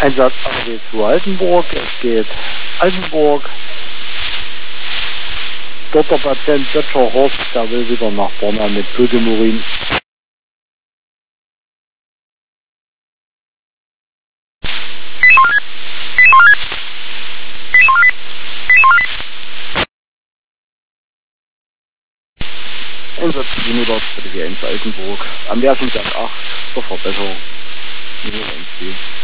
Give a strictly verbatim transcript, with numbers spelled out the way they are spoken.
Einsatz A W zu Altenburg, es geht Altenburg. Dort der Patient Böttcher Horst, der will wieder nach Borna mit Blut im Urin. Einsatz Unidot für die eins Altenburg. Am Wersenberg acht zur Verbesserung.